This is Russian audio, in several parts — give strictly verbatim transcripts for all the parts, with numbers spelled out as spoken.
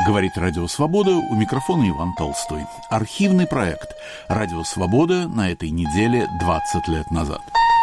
Говорит Радио Свобода, у микрофона Иван Толстой. Архивный проект «Радио Свобода» на этой неделе двадцать лет назад.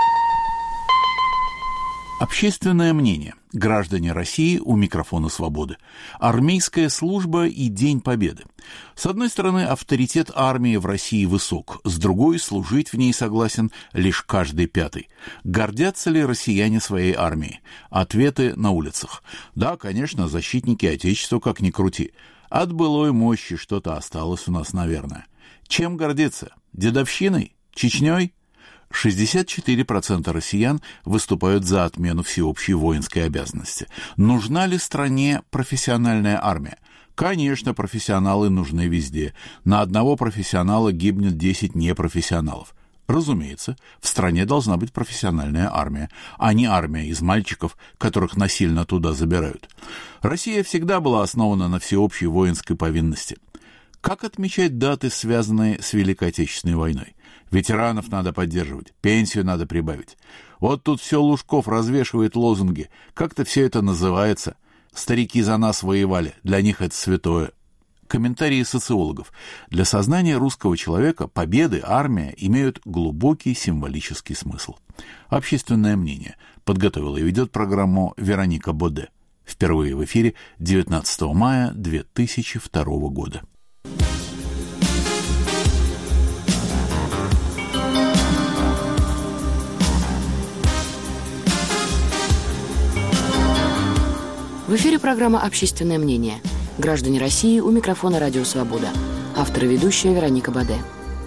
Общественное мнение. Граждане России у микрофона «Свободы». Армейская служба и День Победы. С одной стороны, авторитет армии в России высок, с другой, служить в ней согласен лишь каждый пятый. Гордятся ли россияне своей армией? Ответы на улицах. Да, конечно, защитники Отечества как ни крути. От былой мощи что-то осталось у нас, наверное. Чем гордиться? Дедовщиной? Чечней? шестьдесят четыре процента россиян выступают за отмену всеобщей воинской обязанности. Нужна ли стране профессиональная армия? Конечно, профессионалы нужны везде. На одного профессионала гибнет десять непрофессионалов. Разумеется, в стране должна быть профессиональная армия, а не армия из мальчиков, которых насильно туда забирают. Россия всегда была основана на всеобщей воинской повинности. Как отмечать даты, связанные с Великой Отечественной войной? Ветеранов надо поддерживать, пенсию надо прибавить. Вот тут все Лужков развешивает лозунги. Как-то все это называется. Старики за нас воевали, для них это святое. Комментарии социологов. Для сознания русского человека победы, армия имеют глубокий символический смысл. Общественное мнение. Подготовила и ведет программу Вероника Боде. Впервые в эфире девятнадцатого мая две тысячи второго года. В эфире программа «Общественное мнение». Граждане России у микрофона «Радио Свобода». Автор и ведущая Вероника Боде.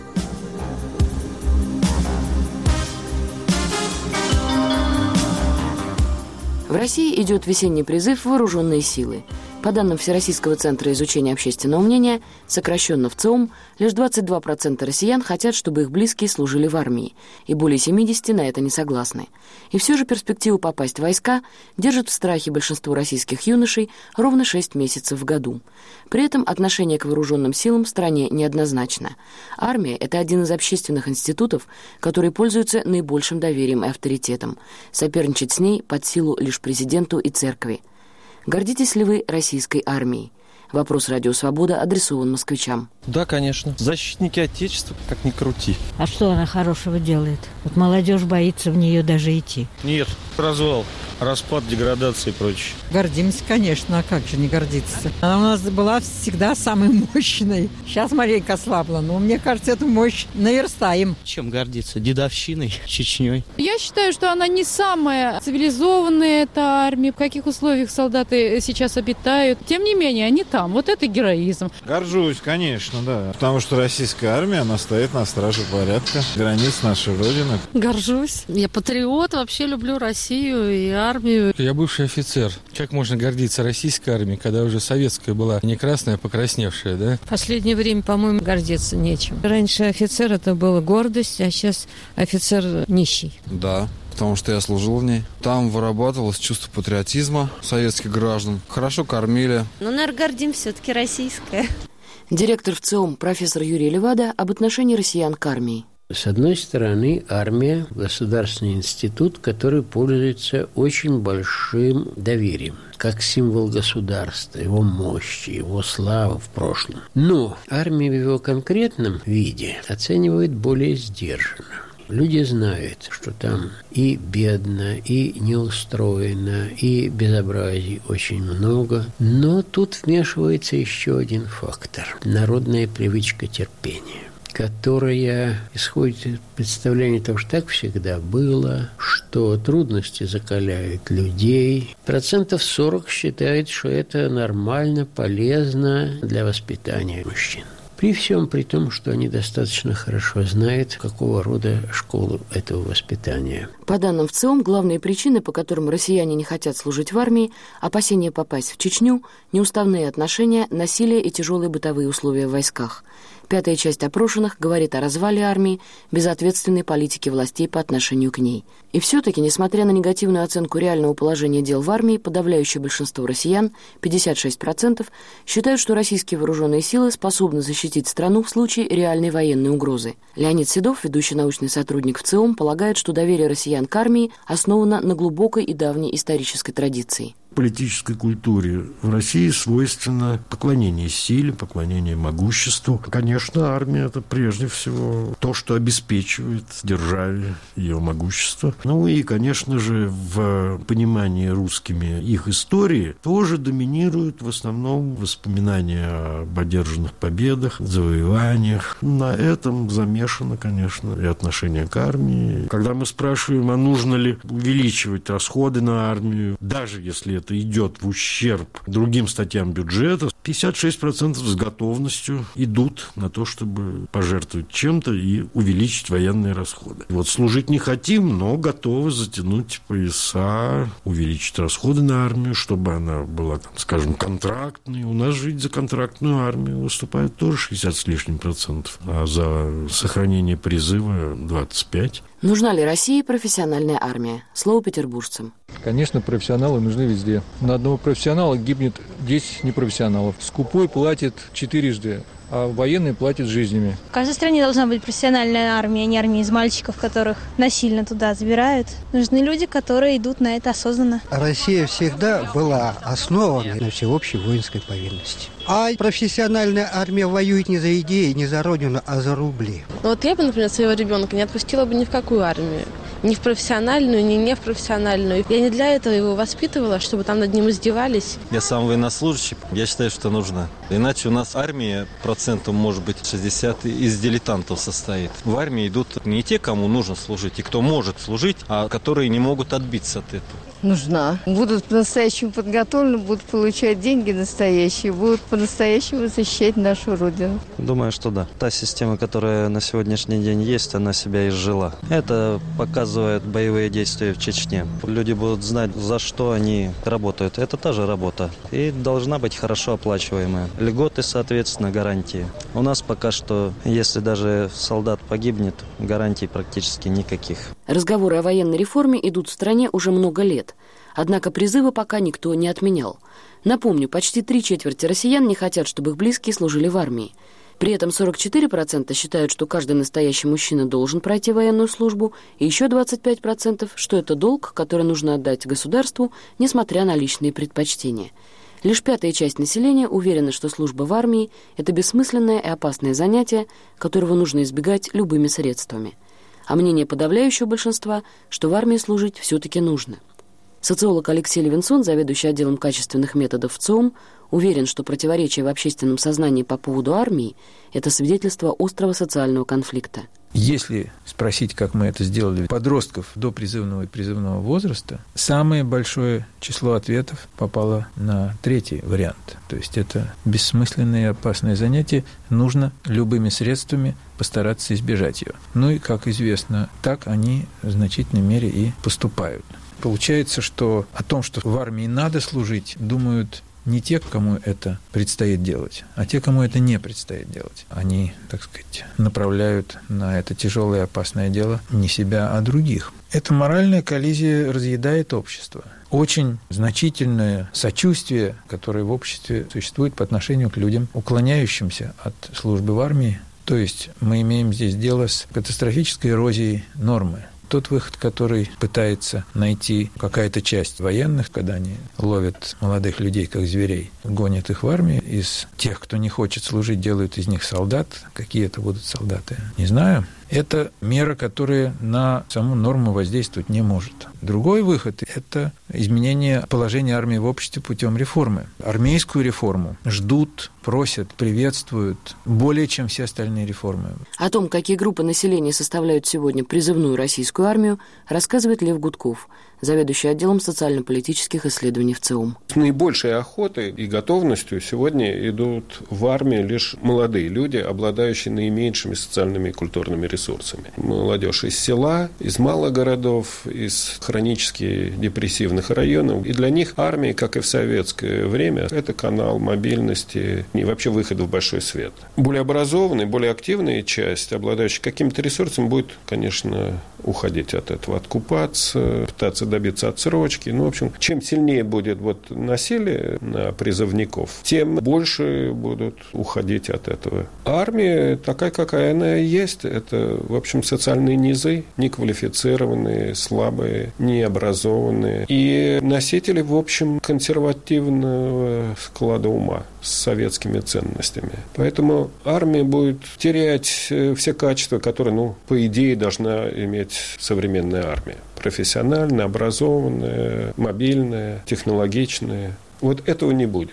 В России идет весенний призыв в вооруженные силы. По данным Всероссийского центра изучения общественного мнения, сокращенно ВЦИОМ, лишь двадцать два процента россиян хотят, чтобы их близкие служили в армии, и более семьдесят процентов на это не согласны. И все же перспективу попасть в войска держит в страхе большинство российских юношей ровно шесть месяцев в году. При этом отношение к вооруженным силам в стране неоднозначно. Армия – это один из общественных институтов, который пользуется наибольшим доверием и авторитетом. Соперничать с ней под силу лишь президенту и церкви. Гордитесь ли вы российской армией? Вопрос «Радио Свобода» адресован москвичам. Да, конечно. Защитники Отечества, как ни крути. А что она хорошего делает? Вот молодежь боится в нее даже идти. Нет, развал, распад, деградация и прочее. Гордимся, конечно, а как же не гордиться? Она у нас была всегда самой мощной. Сейчас маленько ослабла, но мне кажется, эту мощь наверстаем. Чем гордиться? Дедовщиной, Чечней. Я считаю, что она не самая цивилизованная, эта армия. В каких условиях солдаты сейчас обитают. Тем не менее, они там. Вот это героизм. Горжусь, конечно, да. Потому что российская армия, она стоит на страже порядка, границ нашей Родины. Горжусь. Я патриот, вообще люблю Россию и армию. Я бывший офицер. Как можно гордиться российской армией, когда уже советская была не красная, а покрасневшая, да? В последнее время, по-моему, гордиться нечем. Раньше офицер это была гордость, а сейчас офицер нищий. Да. Потому что я служил в ней. Там вырабатывалось чувство патриотизма советских граждан. Хорошо кормили. Ну, наверное, гордим все-таки российская. Директор ВЦИОМ профессор Юрий Левада об отношении россиян к армии. С одной стороны, армия – государственный институт, который пользуется очень большим доверием, как символ государства, его мощи, его славы в прошлом. Но армия в его конкретном виде оценивает более сдержанно. Люди знают, что там и бедно, и неустроено, и безобразий очень много. Но тут вмешивается еще один фактор – народная привычка терпения, которая исходит из представления того, что так всегда было, что трудности закаляют людей. Процентов сорок считает, что это нормально, полезно для воспитания мужчин. При всем при том, что они достаточно хорошо знают, какого рода школу этого воспитания. По данным ВЦИОМ, главные причины, по которым россияне не хотят служить в армии – опасение попасть в Чечню, неуставные отношения, насилие и тяжелые бытовые условия в войсках. Пятая часть опрошенных говорит о развале армии, безответственной политике властей по отношению к ней. И все-таки, несмотря на негативную оценку реального положения дел в армии, подавляющее большинство россиян, пятьдесят шесть процентов, считают, что российские вооруженные силы способны защитить страну в случае реальной военной угрозы. Леонид Седов, ведущий научный сотрудник ВЦИОМ, полагает, что доверие россиян к армии основано на глубокой и давней исторической традиции. политической культуре в России свойственно поклонение силе, поклонение могуществу. Конечно, армия – это прежде всего то, что обеспечивает державе ее могущество. Ну и, конечно же, в понимании русскими их истории тоже доминируют в основном воспоминания об одержанных победах, завоеваниях. На этом замешано, конечно, и отношение к армии. Когда мы спрашиваем, а нужно ли увеличивать расходы на армию, даже если это идет в ущерб другим статьям бюджета, пятьдесят шесть процентов с готовностью идут на то, чтобы пожертвовать чем-то и увеличить военные расходы. Вот служить не хотим, но готовы затянуть пояса, увеличить расходы на армию, чтобы она была, там, скажем, контрактной. У нас жить за контрактную армию выступает тоже шестьдесят с лишним процентов, а за сохранение призыва двадцать пять. Нужна ли России профессиональная армия? Слово петербуржцам. Конечно, профессионалы нужны везде. На одного профессионала гибнет десять непрофессионалов. Скупой платит четырежды, а военные платят жизнями. В каждой стране должна быть профессиональная армия, а не армия из мальчиков, которых насильно туда забирают. Нужны люди, которые идут на это осознанно. Россия всегда была основана на всеобщей воинской повинности. А профессиональная армия воюет не за идеи, не за родину, а за рубли. Ну вот я бы, например, своего ребенка не отпустила бы ни в какую армию. Ни в профессиональную, ни не в профессиональную. Я не для этого его воспитывала, чтобы там над ним издевались. Я сам военнослужащий, я считаю, что нужно. Иначе у нас армия процентов, может быть, шестьдесят из дилетантов состоит. В армии идут не те, кому нужно служить, и кто может служить, а которые не могут отбиться от этого. Нужна. Будут по-настоящему подготовлены, будут получать деньги настоящие, будут по-настоящему защищать нашу Родину. Думаю, что да. Та система, которая на сегодняшний день есть, она себя изжила. Это показывает боевые действия в Чечне. Люди будут знать, за что они работают. Это та же работа. И должна быть хорошо оплачиваемая. Льготы, соответственно, гарантии. У нас пока что, если даже солдат погибнет, гарантий практически никаких. Разговоры о военной реформе идут в стране уже много лет. Однако призывы пока никто не отменял. Напомню, почти три четверти россиян не хотят, чтобы их близкие служили в армии. При этом сорок четыре процента считают, что каждый настоящий мужчина должен пройти военную службу, и еще двадцать пять процентов, что это долг, который нужно отдать государству, несмотря на личные предпочтения. Лишь пятая часть населения уверена, что служба в армии – это бессмысленное и опасное занятие, которого нужно избегать любыми средствами. А мнение подавляющего большинства, что в армии служить все-таки нужно. Социолог Алексей Левинсон, заведующий отделом качественных методов в ЦИОМ, уверен, что противоречие в общественном сознании по поводу армии – это свидетельство острого социального конфликта. Если спросить, как мы это сделали, подростков до призывного и призывного возраста, самое большое число ответов попало на третий вариант. То есть это бессмысленное и опасное занятие, нужно любыми средствами постараться избежать ее. Ну и, как известно, так они в значительной мере и поступают. Получается, что о том, что в армии надо служить, думают не те, кому это предстоит делать, а те, кому это не предстоит делать. Они, так сказать, направляют на это тяжелое и опасное дело не себя, а других. Эта моральная коллизия разъедает общество. Очень значительное сочувствие, которое в обществе существует по отношению к людям, уклоняющимся от службы в армии. То есть мы имеем здесь дело с катастрофической эрозией нормы. Тот выход, который пытается найти какая-то часть военных, когда они ловят молодых людей как зверей, гонят их в армию, из тех, кто не хочет служить, делают из них солдат. Какие это будут солдаты, не знаю. Это мера, которая на саму норму воздействовать не может. Другой выход – это изменение положения армии в обществе путем реформы. Армейскую реформу ждут, просят, приветствуют более, чем все остальные реформы. О том, какие группы населения составляют сегодня призывную российскую армию, рассказывает Лев Гудков, заведующий отделом социально-политических исследований в ЦИОМ. С наибольшей охотой и готовностью сегодня идут в армию лишь молодые люди, обладающие наименьшими социальными и культурными ресурсами. Молодежь из села, из малых городов, из хронически депрессивных районов. И для них армия, как и в советское время, это канал мобильности и вообще выхода в большой свет. Более образованная, более активная часть, обладающая каким-то ресурсом, будет, конечно, уходить от этого, откупаться, пытаться добиться отсрочки. Ну, в общем, чем сильнее будет вот насилие на призывников, тем больше будут уходить от этого. Армия такая, какая она есть, это, в общем, социальные низы, неквалифицированные, слабые, необразованные. И носители, в общем, консервативного склада ума с советскими ценностями. Поэтому армия будет терять все качества, которые, ну, по идее, должна иметь современная армия. Профессиональная, образованная, мобильная, технологичная. Вот этого не будет.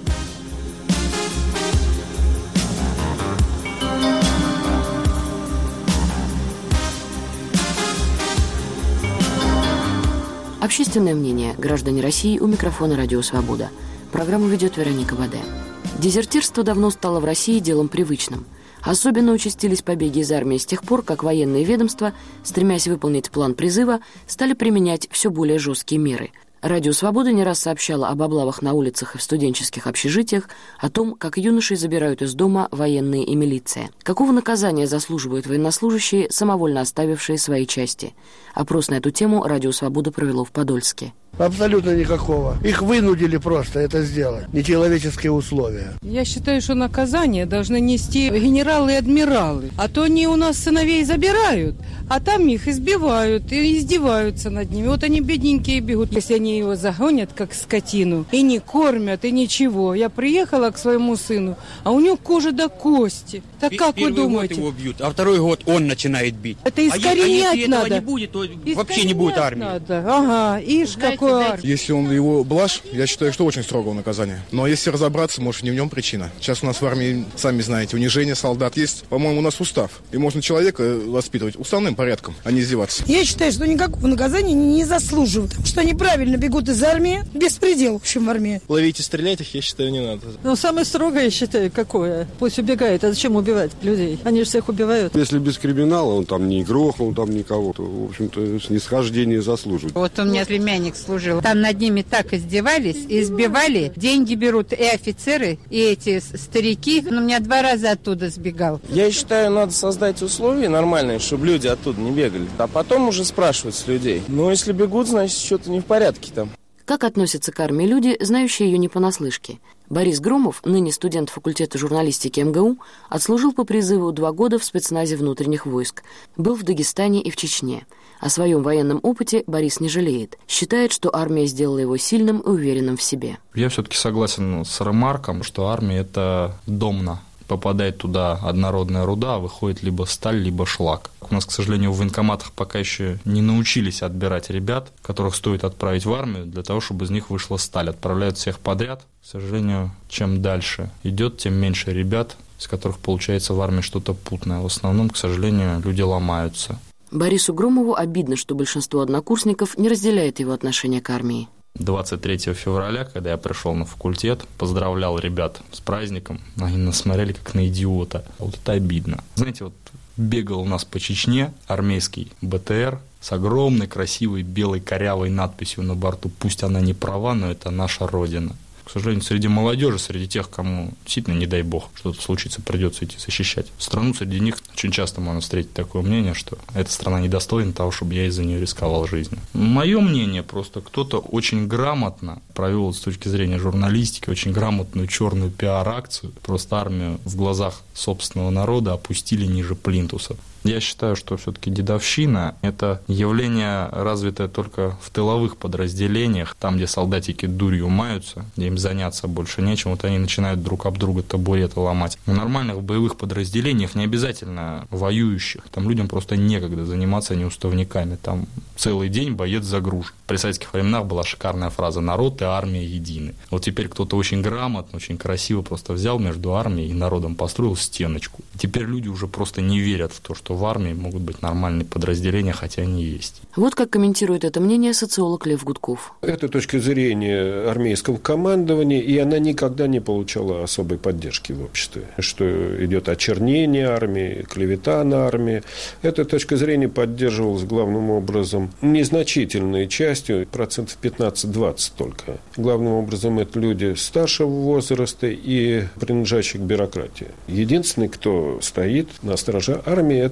Общественное мнение. Граждане России, у микрофона «Радио Свобода». Программу ведет Вероника Баде. Дезертирство давно стало в России делом привычным. Особенно участились побеги из армии с тех пор, как военные ведомства, стремясь выполнить план призыва, стали применять все более жесткие меры. Радио «Свобода» не раз сообщало об облавах на улицах и в студенческих общежитиях, о том, как юношей забирают из дома военные и милиция. Какого наказания заслуживают военнослужащие, самовольно оставившие свои части? Опрос на эту тему Радио «Свобода» провело в Подольске. Абсолютно никакого. Их вынудили просто это сделать. Нечеловеческие условия. Я считаю, что наказание должны нести генералы и адмиралы. А то они у нас сыновей забирают, а там их избивают и издеваются над ними. Вот они бедненькие бегут. Если они его загонят, как скотину, и не кормят, и ничего. Я приехала к своему сыну, а у него кожа до кости. Так как вы думаете? Первый год его бьют, а второй год он начинает бить. Это искоренять а если надо. этого не будет, то искоренять вообще не будет армии. Надо. Ага, ишь, какой. Если он его блажь, я считаю, что очень строгого наказания. Но если разобраться, может, не в нем причина. Сейчас у нас в армии, сами знаете, унижение солдат есть. По-моему, у нас устав. И можно человека воспитывать уставным порядком, а не издеваться. Я считаю, что никакого наказания не заслуживают. Потому что они правильно бегут из армии. Беспредел, в общем, в армии. Ловить и стрелять их, я считаю, не надо. Ну, самое строгое, я считаю, какое? Пусть убегает. А зачем убивать людей? Они же всех убивают. Если без криминала, он там не грохнул, там никого, то, в общем-то, снисхождение заслуживает. Вот у меня племянник служил. Там над ними так издевались, избивали. Деньги берут и офицеры, и эти старики. Он у меня два раза оттуда сбегал. Я считаю, надо создать условия нормальные, чтобы люди оттуда не бегали. А потом уже спрашивать с людей. Но если бегут, значит, что-то не в порядке там. Как относятся к армии люди, знающие ее не понаслышке? Борис Громов, ныне студент факультета журналистики эм гэ у, отслужил по призыву два года в спецназе внутренних войск. Был в Дагестане и в Чечне. О своем военном опыте Борис не жалеет. Считает, что армия сделала его сильным и уверенным в себе. Я все-таки согласен с ремарком, что армия – это домна. Попадает туда однородная руда, а выходит либо сталь, либо шлак. У нас, к сожалению, в военкоматах пока еще не научились отбирать ребят, которых стоит отправить в армию, для того, чтобы из них вышла сталь. Отправляют всех подряд. К сожалению, чем дальше идет, тем меньше ребят, из которых получается в армии что-то путное. В основном, к сожалению, люди ломаются. Борису Громову обидно, что большинство однокурсников не разделяет его отношение к армии. двадцать третьего февраля, когда я пришел на факультет, поздравлял ребят с праздником, они нас смотрели как на идиота. Вот это обидно. Знаете, вот бегал у нас по Чечне армейский бэ тэ эр с огромной красивой белой корявой надписью на борту «Пусть она не права, но это наша Родина». К сожалению, среди молодежи, среди тех, кому действительно, не дай бог, что-то случится, придется идти защищать страну, среди них очень часто можно встретить такое мнение, что эта страна недостойна того, чтобы я из-за нее рисковал жизнью. Мое мнение, просто кто-то очень грамотно провел с точки зрения журналистики очень грамотную черную пиар-акцию, просто армию в глазах собственного народа опустили ниже плинтуса. Я считаю, что все-таки дедовщина – это явление, развитое только в тыловых подразделениях, там, где солдатики дурью маются, где им заняться больше нечем, вот они начинают друг об друга табуреты ломать. В нормальных боевых подразделениях, не обязательно воюющих, там людям просто некогда заниматься неуставниками, там целый день боец загружен. При советских временах была шикарная фраза «народ и армия едины». Вот теперь кто-то очень грамотно, очень красиво просто взял между армией и народом, построил стеночку. И теперь люди уже просто не верят в то, что в армии могут быть нормальные подразделения, хотя они есть. Вот как комментирует это мнение социолог Лев Гудков. Это точка зрения армейского командования, и она никогда не получала особой поддержки в обществе. Что идет очернение армии, клевета на армию. Эта точка зрения поддерживалась главным образом незначительной частью, процентов пятнадцать-двадцать только. Главным образом это люди старшего возраста и принадлежащие к бюрократии. Единственный, кто стоит на страже армии, это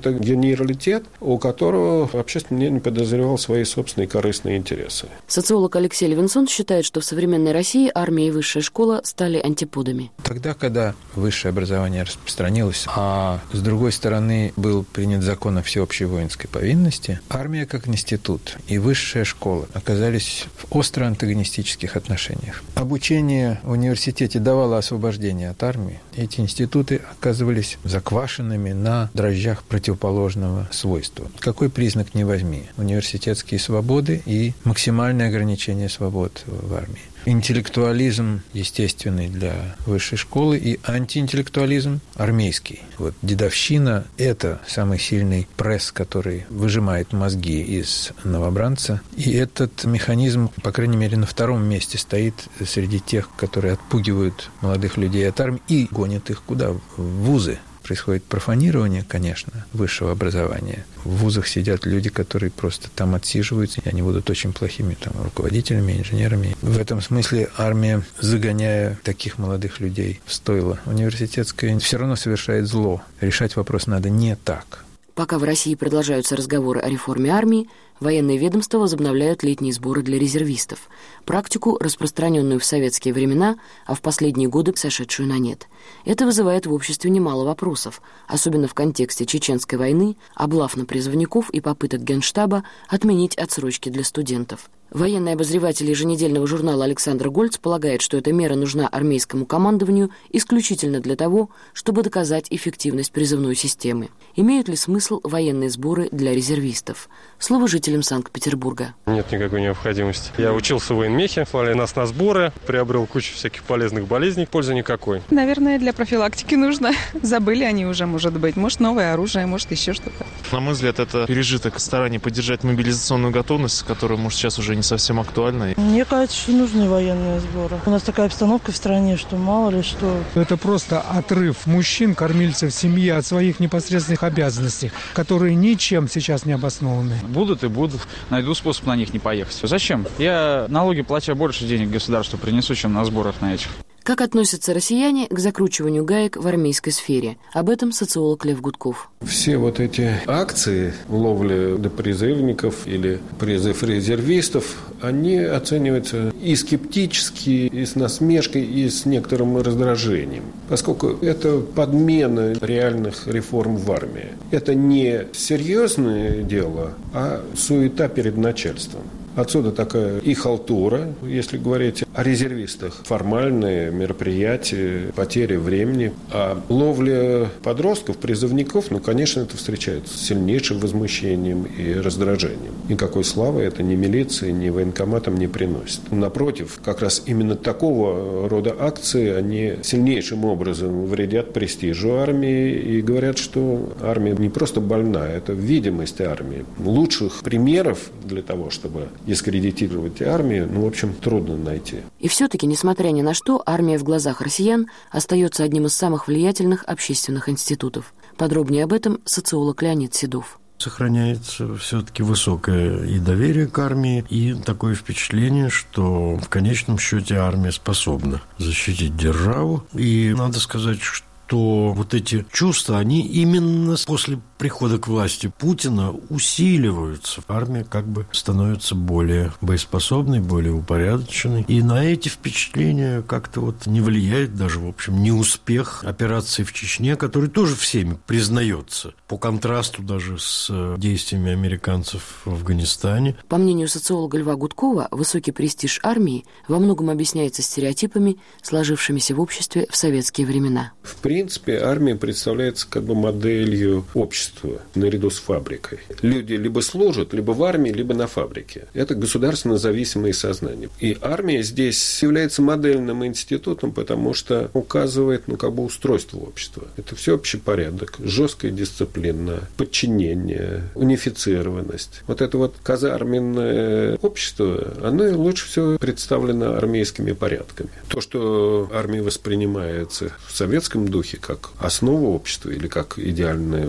это генералитет, у которого общественное мнение подозревал свои собственные корыстные интересы. Социолог Алексей Левинсон считает, что в современной России армия и высшая школа стали антиподами. Тогда, когда высшее образование распространилось, а с другой стороны был принят закон о всеобщей воинской повинности, армия как институт и высшая школа оказались в остро антагонистических отношениях. Обучение в университете давало освобождение от армии. Эти институты оказывались заквашенными на дрожжах противоположного свойства. Какой признак не возьми? Университетские свободы и максимальное ограничение свобод в армии. Интеллектуализм естественный для высшей школы и антиинтеллектуализм армейский. Вот дедовщина – это самый сильный пресс, который выжимает мозги из новобранца. И этот механизм, по крайней мере, на втором месте стоит среди тех, которые отпугивают молодых людей от армии и гонят их куда? В вузы. Происходит профанирование, конечно, высшего образования. В вузах сидят люди, которые просто там отсиживаются, и они будут очень плохими там, руководителями, инженерами. В этом смысле армия, загоняя таких молодых людей в стойло университетское, все равно совершает зло. Решать вопрос надо не так. Пока в России продолжаются разговоры о реформе армии, военные ведомства возобновляют летние сборы для резервистов, практику, распространенную в советские времена, а в последние годы сошедшую на нет. Это вызывает в обществе немало вопросов, особенно в контексте Чеченской войны, облав на призывников и попыток Генштаба отменить отсрочки для студентов. Военный обозреватель еженедельного журнала Александр Гольц полагает, что эта мера нужна армейскому командованию исключительно для того, чтобы доказать эффективность призывной системы. Имеют ли смысл военные сборы для резервистов? Слово жителям Санкт-Петербурга. Нет никакой необходимости. Я учился в военмехе, слали нас на сборы, приобрел кучу всяких полезных болезней, пользы никакой. Наверное, для профилактики нужно. Забыли они уже, может быть. Может, новое оружие, может, еще что-то. На мой взгляд, это пережиток старания поддержать мобилизационную готовность, которая, может, сейчас уже не совсем актуальна. Мне кажется, что нужны военные сборы. У нас такая обстановка в стране, что мало ли что. Это просто отрыв мужчин, кормильцев семьи от своих непосредственных обязанностей, которые ничем сейчас не обоснованы. Будут и будут. Найду способ на них не поехать. Зачем? Я налоги платя больше денег государству принесу, чем на сборах на этих. Как относятся россияне к закручиванию гаек в армейской сфере? Об этом социолог Лев Гудков. Все вот эти акции ловли допризывников или призыв резервистов, они оцениваются и скептически, и с насмешкой, и с некоторым раздражением. Поскольку это подмена реальных реформ в армии. Это не серьезное дело, а суета перед начальством. Отсюда такая и халтура, если говорить о резервистах. Формальные мероприятия, потери времени. А ловля подростков, призывников, ну, конечно, это встречается с сильнейшим возмущением и раздражением. Никакой славы это ни милиции, ни военкоматам не приносит. Напротив, как раз именно такого рода акции, они сильнейшим образом вредят престижу армии и говорят, что армия не просто больна, это видимость армии. Лучших примеров для того, чтобы дискредитировать армию, ну, в общем, трудно найти. И все-таки, несмотря ни на что, армия в глазах россиян остается одним из самых влиятельных общественных институтов. Подробнее об этом социолог Леонид Седов. Сохраняется все-таки высокое и доверие к армии, и такое впечатление, что в конечном счете армия способна защитить державу. И надо сказать, что то вот эти чувства, они именно после прихода к власти Путина усиливаются. Армия как бы становится более боеспособной, более упорядоченной. И на эти впечатления как-то вот не влияет даже, в общем, неуспех операции в Чечне, который тоже всеми признается, по контрасту даже с действиями американцев в Афганистане. По мнению социолога Льва Гудкова, высокий престиж армии во многом объясняется стереотипами, сложившимися в обществе в советские времена. В принципе, армия представляется как бы моделью общества наряду с фабрикой. Люди либо служат, либо в армии, либо на фабрике. Это государственно зависимые сознания. И армия здесь является модельным институтом, потому что указывает, ну, как бы устройство общества. Это всеобщий порядок, жесткая дисциплина, подчинение, унифицированность. Вот это вот казарменное общество, оно лучше всего представлено армейскими порядками. То, что армия воспринимается в советском духе как основа общества или как идеальное устройство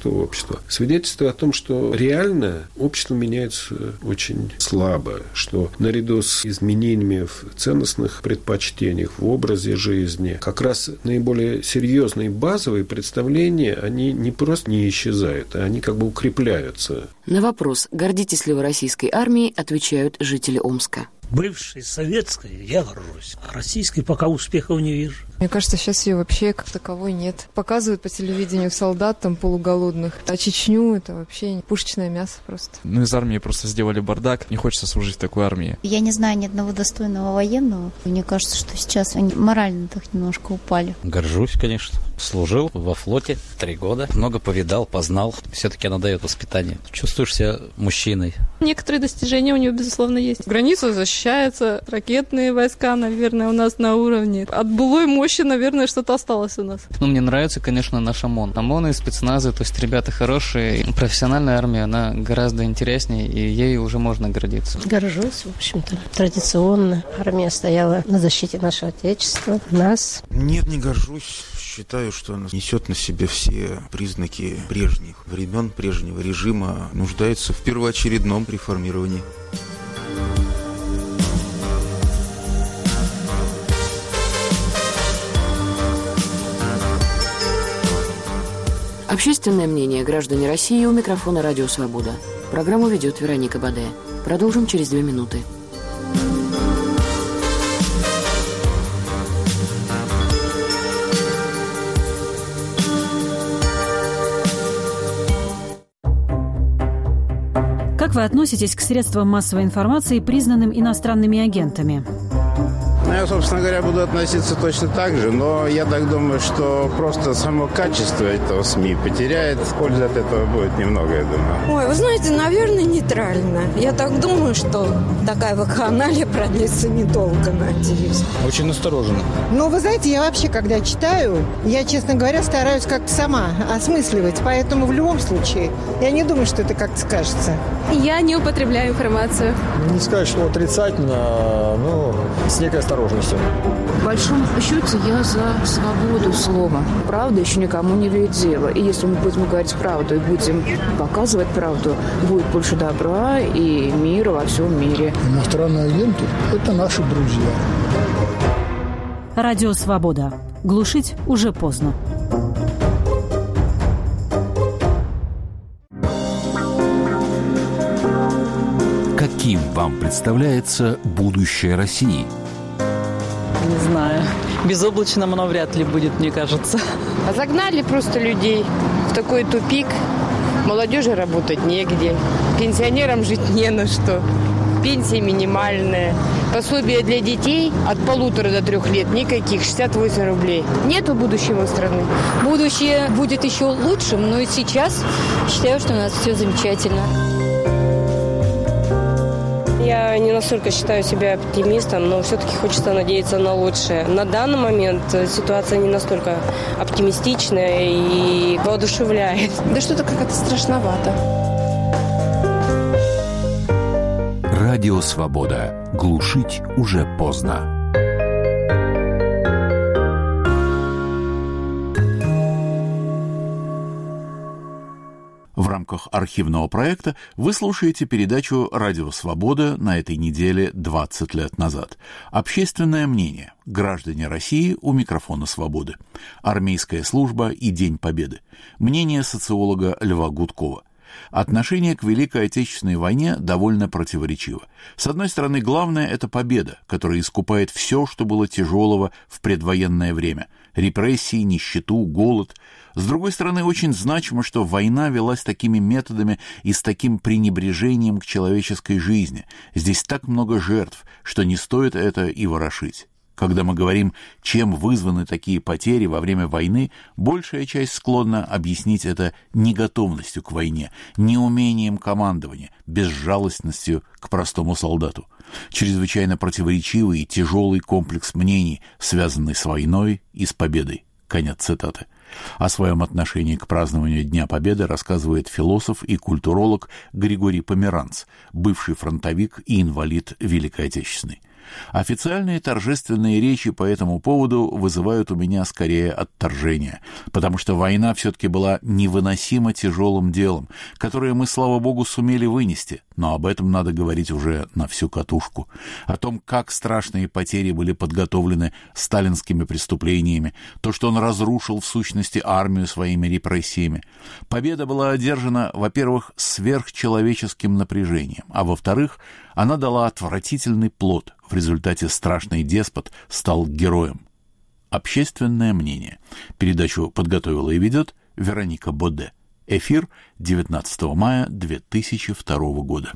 русского общества, свидетельствует о том, что реально общество меняется очень слабо, что наряду с изменениями в ценностных предпочтениях, в образе жизни, как раз наиболее серьезные базовые представления, они не просто не исчезают, а они как бы укрепляются. На вопрос, гордитесь ли вы российской армией, отвечают жители Омска. Бывшей советской я горжусь, а российской пока успехов не вижу. Мне кажется, сейчас ее вообще как таковой нет. Показывают по телевидению солдат там полуголодных, а Чечню это вообще пушечное мясо просто. Ну, из армии просто сделали бардак, не хочется служить в такой армии. Я не знаю ни одного достойного военного. Мне кажется, что сейчас они морально так немножко упали. Горжусь, конечно. Служил во флоте три года. Много повидал, познал. Все-таки она дает воспитание. Чувствуешь себя мужчиной. Некоторые достижения у него, безусловно, есть. Границу защищается, ракетные войска, наверное, у нас на уровне. От былой мощи, наверное, что-то осталось у нас. Ну, мне нравится, конечно, наш ОМОН. ОМОН и спецназы, то есть ребята хорошие. Профессиональная армия, она гораздо интереснее, и ей уже можно гордиться. Горжусь, в общем-то. Традиционно армия стояла на защите нашего Отечества, нас. Нет, не горжусь. Считаю, что она несет на себе все признаки прежних времен, прежнего режима, нуждается в первоочередном реформировании. Общественное мнение граждане России, у микрофона «Радио Свобода». Программу ведет Вероника Бадея. Продолжим через две минуты. Как вы относитесь к средствам массовой информации, признанным иностранными агентами? Я, собственно говоря, буду относиться точно так же, но я так думаю, что просто само качество этого СМИ потеряет. Пользы от этого будет немного, я думаю. Ой, вы знаете, наверное, нейтрально. Я так думаю, что такая вакханалия продлится недолго, надеюсь. Очень настороженно. Ну, вы знаете, я вообще, когда читаю, я, честно говоря, стараюсь как-то сама осмысливать, поэтому в любом случае я не думаю, что это как-то скажется. Я не употребляю информацию. Не сказать, что отрицательно, но с некой осторожностью. В большом счете я за свободу слова. Правда еще никому не имеет дела. И если мы будем говорить правду и будем показывать правду, будет больше добра и мира во всем мире. Иностранные агенты – это наши друзья. Радио «Свобода». Глушить уже поздно. Каким вам представляется будущее России? Не знаю. Безоблачным оно вряд ли будет, мне кажется. Загнали просто людей в такой тупик. Молодежи работать негде. Пенсионерам жить не на что. Пенсия минимальная. Пособие для детей от полутора до трех лет никаких, шестьдесят восемь рублей. Нету будущего страны. Будущее будет еще лучшим, но и сейчас считаю, что у нас все замечательно. Я не настолько считаю себя оптимистом, но все-таки хочется надеяться на лучшее. На данный момент ситуация не настолько оптимистичная и воодушевляет. Да что-то как-то страшновато. Радио «Свобода». Глушить уже поздно. В рамках архивного проекта вы слушаете передачу «Радио Свобода» на этой неделе двадцать лет назад. Общественное мнение. Граждане России у микрофона «Свободы». Армейская служба и День Победы. Мнение социолога Льва Гудкова. Отношение к Великой Отечественной войне довольно противоречиво. С одной стороны, главное – это победа, которая искупает все, что было тяжелого в предвоенное время – репрессии, нищету, голод. С другой стороны, очень значимо, что война велась такими методами и с таким пренебрежением к человеческой жизни. Здесь так много жертв, что не стоит это и ворошить. Когда мы говорим, чем вызваны такие потери во время войны, большая часть склонна объяснить это неготовностью к войне, неумением командования, безжалостностью к простому солдату. Чрезвычайно противоречивый и тяжелый комплекс мнений, связанный с войной и с победой. Конец цитаты. О своем отношении к празднованию Дня Победы рассказывает философ и культуролог Григорий Померанц, бывший фронтовик и инвалид Великой Отечественной. Официальные торжественные речи по этому поводу вызывают у меня скорее отторжение, потому что война все-таки была невыносимо тяжелым делом, которое мы, слава богу, сумели вынести, но об этом надо говорить уже на всю катушку. О том, как страшные потери были подготовлены сталинскими преступлениями, то, что он разрушил в сущности армию своими репрессиями. Победа была одержана, во-первых, сверхчеловеческим напряжением, а во-вторых, она дала отвратительный плод. В результате страшный деспот стал героем. Общественное мнение. Передачу подготовила и ведет Вероника Боде. Эфир девятнадцатого мая две тысячи второго года.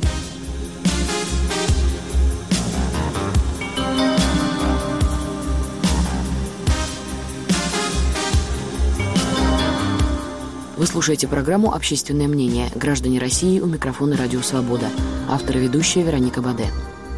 Вы слушаете программу «Общественное мнение». Граждане России, у микрофона «Радио Свобода». Автор и ведущая Вероника Боде.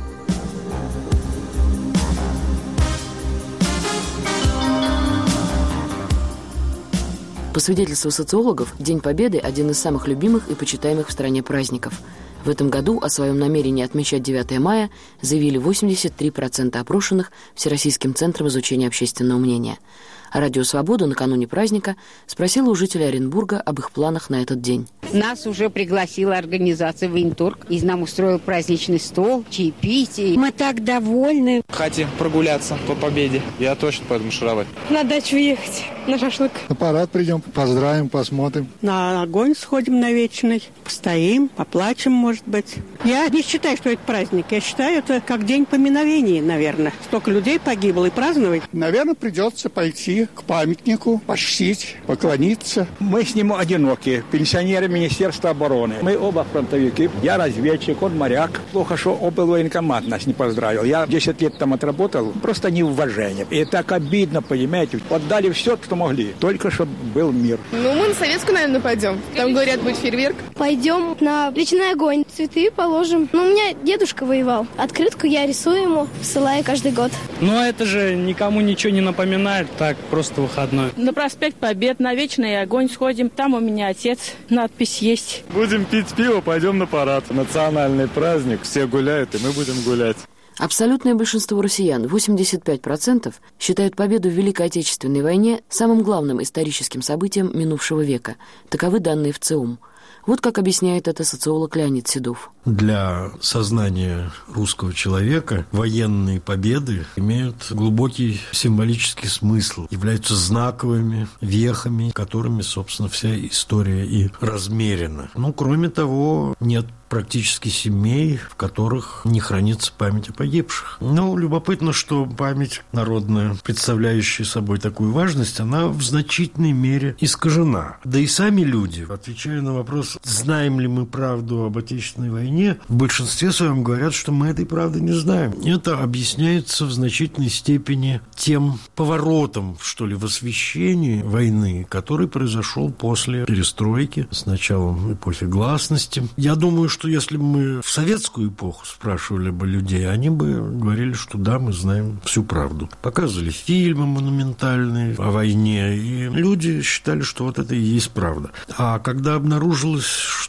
По свидетельству социологов, День Победы – один из самых любимых и почитаемых в стране праздников. В этом году о своем намерении отмечать девятое мая заявили восемьдесят три процента опрошенных Всероссийским центром изучения общественного мнения. А «Радио Свобода» накануне праздника спросила у жителей Оренбурга об их планах на этот день. Нас уже пригласила организация «Военторг», и нам устроил праздничный стол, чаепитие. Мы так довольны. Хотим прогуляться по победе. Я точно пойду маршировать. На дачу ехать, на шашлык. На парад придем, поздравим, посмотрим. На огонь сходим на вечный, постоим, поплачем, может быть. Я не считаю, что это праздник. Я считаю, это как день поминовения, наверное. Столько людей погибло и праздновать. Наверное, придется пойти к памятнику, почтить, поклониться. Мы с ним одинокие, пенсионеры Министерства обороны. Мы оба фронтовики. Я разведчик, он моряк. Плохо, что облвоенкомат нас не поздравил. Я десять лет там отработал, просто неуважение. И так обидно, понимаете. Отдали все, что могли, только чтобы был мир. Ну, мы на Советскую, наверное, пойдем. Там, говорят, будет фейерверк. Пойдем на речной огонь, цветы положим. Ну, у меня дедушка воевал. Открытку я рисую ему, посылаю каждый год. Ну, это же никому ничего не напоминает, так, просто выходной. На проспект Побед, на Вечный огонь сходим. Там у меня отец, надпись есть. Будем пить пиво, пойдем на парад. Национальный праздник, все гуляют, и мы будем гулять. Абсолютное большинство россиян, восемьдесят пять процентов, считают победу в Великой Отечественной войне самым главным историческим событием минувшего века. Таковы данные в ЦИОМ. Вот как объясняет это социолог Леонид Седов. Для сознания русского человека военные победы имеют глубокий символический смысл, являются знаковыми вехами, которыми, собственно, вся история и размерена. Ну, кроме того, нет практически семей, в которых не хранится память о погибших. Но любопытно, что память народная, представляющая собой такую важность, она в значительной мере искажена. Да и сами люди, отвечая на вопрос, знаем ли мы правду об Отечественной войне, в большинстве своем говорят, что мы этой правды не знаем. Это объясняется в значительной степени тем поворотом, что ли, в освещении войны, который произошел после перестройки, с началом эпохи гласности. Я думаю, что если бы мы в советскую эпоху спрашивали бы людей, они бы говорили, что да, мы знаем всю правду. Показывали фильмы монументальные о войне, и люди считали, что вот это и есть правда. А когда обнаружилось,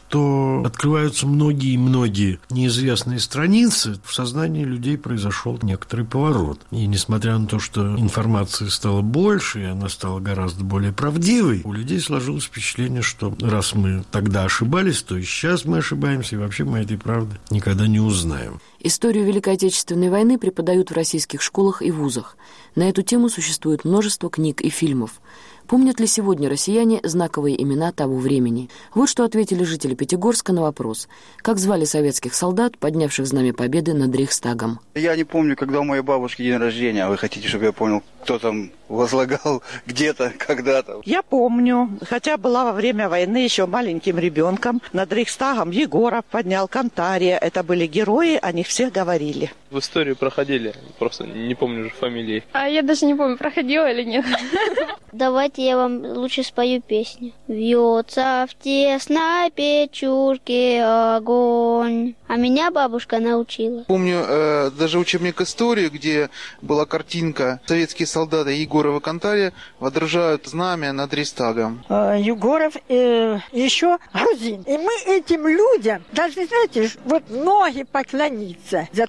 что открываются многие и многие неизвестные страницы, в сознании людей произошел некоторый поворот. И несмотря на то, что информации стало больше, и она стала гораздо более правдивой, у людей сложилось впечатление, что раз мы тогда ошибались, то и сейчас мы ошибаемся, и вообще мы этой правды никогда не узнаем. Историю Великой Отечественной войны преподают в российских школах и вузах. На эту тему существует множество книг и фильмов. Помнят ли сегодня россияне знаковые имена того времени? Вот что ответили жители Пятигорска на вопрос. Как звали советских солдат, поднявших знамя победы над Рейхстагом? Я не помню, когда у моей бабушки день рождения. А вы хотите, чтобы я понял, кто там возлагал где-то, когда-то? Я помню. Хотя была во время войны еще маленьким ребенком. Над Рейхстагом Егоров поднял, Кантария. Это были герои, о них все говорили. В историю проходили, просто не помню уже фамилии. А я даже не помню, проходила или нет. Давайте я вам лучше спою песню. Вьется в тесной печурке огонь. А меня бабушка научила. Помню э, даже учебник истории, где была картинка. Советские солдаты Егорова, Кантария водружают знамя над Рейхстагом. Егоров э, еще грузин. И мы этим людям должны, знаете, вот ноги поклониться за то, что мы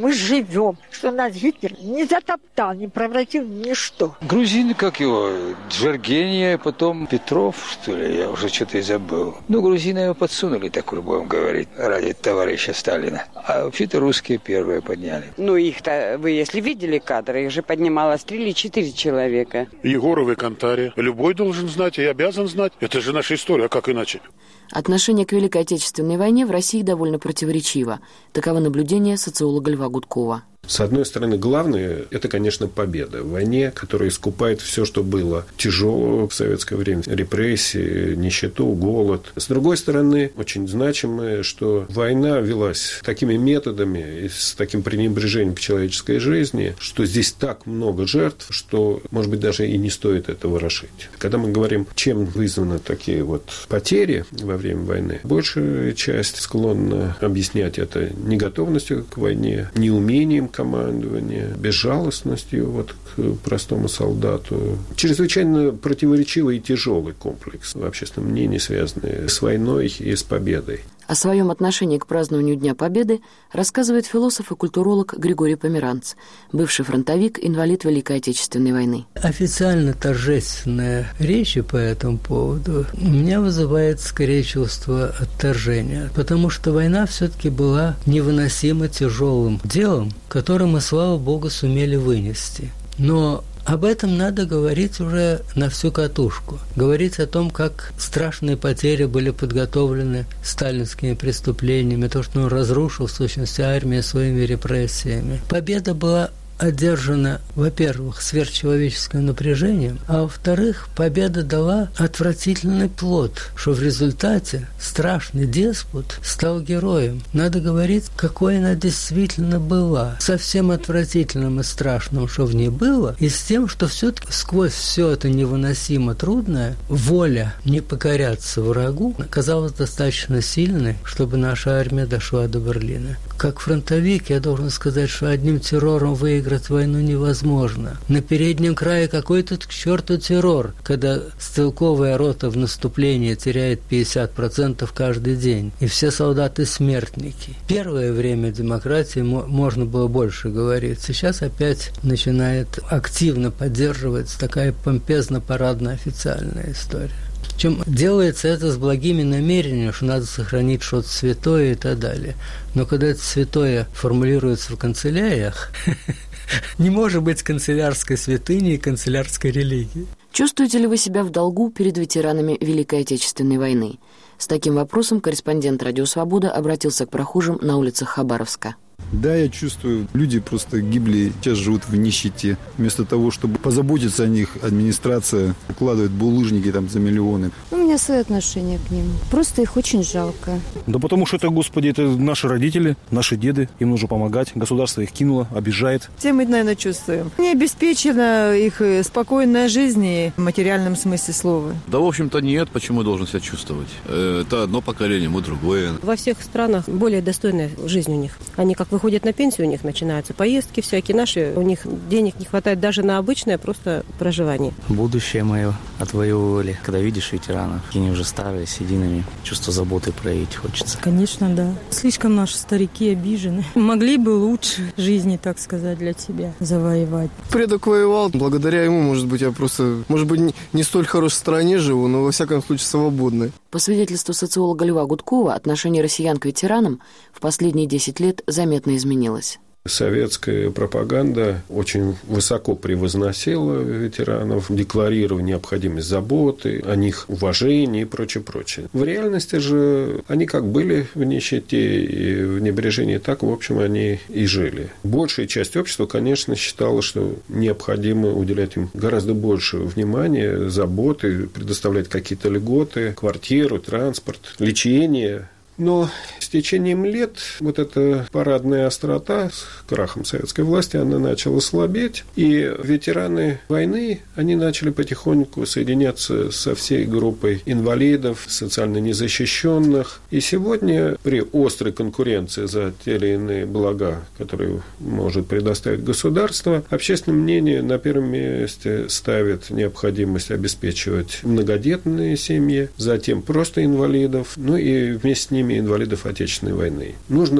мы живем, что нас Гитлер не затоптал, не превратил в ничто. Грузины, как его, Джергения, потом Петров, что ли, я уже что-то и забыл. Ну, грузины его подсунули, так уж будем говорить, ради товарища Сталина. А вообще-то русские первые подняли. Ну, их-то, вы если видели кадры, их же поднималось три или четыре человека. Егоров и Кантария. Любой должен знать и обязан знать. Это же наша история, а как иначе? Отношение к Великой Отечественной войне в России довольно противоречиво. Таково наблюдение социолога Льва Гудкова. С одной стороны, главное – это, конечно, победа в войне, которая искупает все, что было тяжелого в советское время. Репрессии, нищету, голод. С другой стороны, очень значимое, что война велась такими методами и с таким пренебрежением к человеческой жизни, что здесь так много жертв, что, может быть, даже и не стоит это ворошить. Когда мы говорим, чем вызваны такие вот потери во время войны, большая часть склонна объяснять это неготовностью к войне, неумением командования, безжалостностью вот к простому солдату. Чрезвычайно противоречивый и тяжелый комплекс в общественном мнении, связанный с войной и с победой. О своем отношении к празднованию Дня Победы рассказывает философ и культуролог Григорий Померанц, бывший фронтовик, инвалид Великой Отечественной войны. Официально торжественная речь по этому поводу у меня вызывает скорее чувство отторжения, потому что война все-таки была невыносимо тяжелым делом, которое мы, слава богу, сумели вынести. Но об этом надо говорить уже на всю катушку. Говорить о том, как страшные потери были подготовлены сталинскими преступлениями, то, что он разрушил, в сущности, армию своими репрессиями. Победа была одержана, во-первых, сверхчеловеческим напряжением, а во-вторых, победа дала отвратительный плод, что в результате страшный деспот стал героем. Надо говорить, какой она действительно была. Со всем отвратительным и страшным, что в ней было, и с тем, что все-таки сквозь все это невыносимо трудное, воля не покоряться врагу оказалась достаточно сильной, чтобы наша армия дошла до Берлина. Как фронтовик я должен сказать, что одним террором выиграть войну невозможно. На переднем крае какой тут к черту террор, когда стрелковая рота в наступлении теряет пятьдесят процентов каждый день, и все солдаты смертники. Первое время демократии можно было больше говорить. Сейчас опять начинает активно поддерживаться такая помпезно-парадная официальная история. Причем делается это с благими намерениями, что надо сохранить что-то святое и так далее. Но когда это святое формулируется в канцеляриях, не может быть канцелярской святыни и канцелярской религии. Чувствуете ли вы себя в долгу перед ветеранами Великой Отечественной войны? С таким вопросом корреспондент «Радио Свобода» обратился к прохожим на улицах Хабаровска. Да, я чувствую, люди просто гибли, сейчас живут в нищете. Вместо того, чтобы позаботиться о них, администрация укладывает булыжники там за миллионы. У меня свое отношение к ним. Просто их очень жалко. Да потому что это, господи, это наши родители, наши деды. Им нужно помогать. Государство их кинуло, обижает. Все мы, наверное, чувствуем. Не обеспечена их спокойная жизнь и в материальном смысле слова. Да, в общем-то, нет. Почему должен себя чувствовать? Это одно поколение, мы другое. Во всех странах более достойная жизнь у них. Они как выходят на пенсию, у них начинаются поездки всякие. Наши, у них денег не хватает даже на обычное просто проживание. Будущее мое отвоевывали. Когда видишь ветеранов, они уже старые, сединами, чувство заботы проявить хочется. Конечно, да. Слишком наши старики обижены. Могли бы лучше жизни, так сказать, для себя завоевать. Предок воевал. Благодаря ему, может быть, я просто, может быть, не, не столь хорошей стране живу, но, во всяком случае, свободной. По свидетельству социолога Льва Гудкова, отношение россиян к ветеранам в последние десять лет заметно изменилось. Советская пропаганда очень высоко превозносила ветеранов, декларировала необходимость заботы, о них уважения и прочее, прочее. В реальности же они как были в нищете и в небрежении, так, в общем, они и жили. Большая часть общества, конечно, считала, что необходимо уделять им гораздо больше внимания, заботы, предоставлять какие-то льготы, квартиру, транспорт, лечение. Но с течением лет вот эта парадная острота с крахом советской власти, она начала слабеть, и ветераны войны, они начали потихоньку соединяться со всей группой инвалидов, социально незащищенных. И сегодня при острой конкуренции за те или иные блага, которые может предоставить государство, общественное мнение на первом месте ставит необходимость обеспечивать многодетные семьи, затем просто инвалидов, ну и вместе с ними инвалидов Отечественной войны. Нужно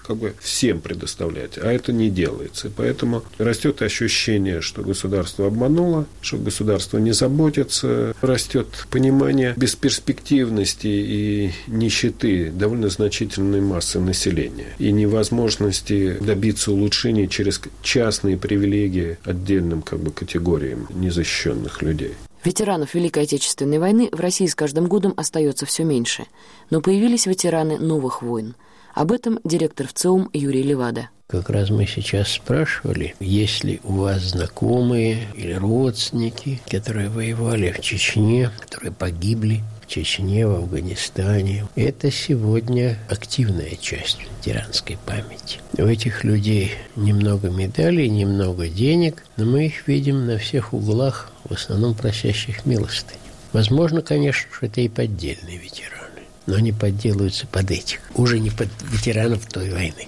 как бы всем предоставлять, а это не делается. И поэтому растет ощущение, что государство обмануло, что государство не заботится, растет понимание бесперспективности и нищеты довольно значительной массы населения и невозможности добиться улучшений через частные привилегии отдельным как бы категориям незащищенных людей. Ветеранов Великой Отечественной войны в России с каждым годом остается все меньше, но появились ветераны новых войн. Об этом директор ВЦИОМ Юрий Левада. Как раз мы сейчас спрашивали, есть ли у вас знакомые или родственники, которые воевали в Чечне, которые погибли в Чечне, в Афганистане. Это сегодня активная часть ветеранской памяти. У этих людей немного медалей, немного денег, но мы их видим на всех углах, в основном просящих милостыню. Возможно, конечно, что это и поддельные ветераны, но они подделываются под этих, уже не под ветеранов той войны.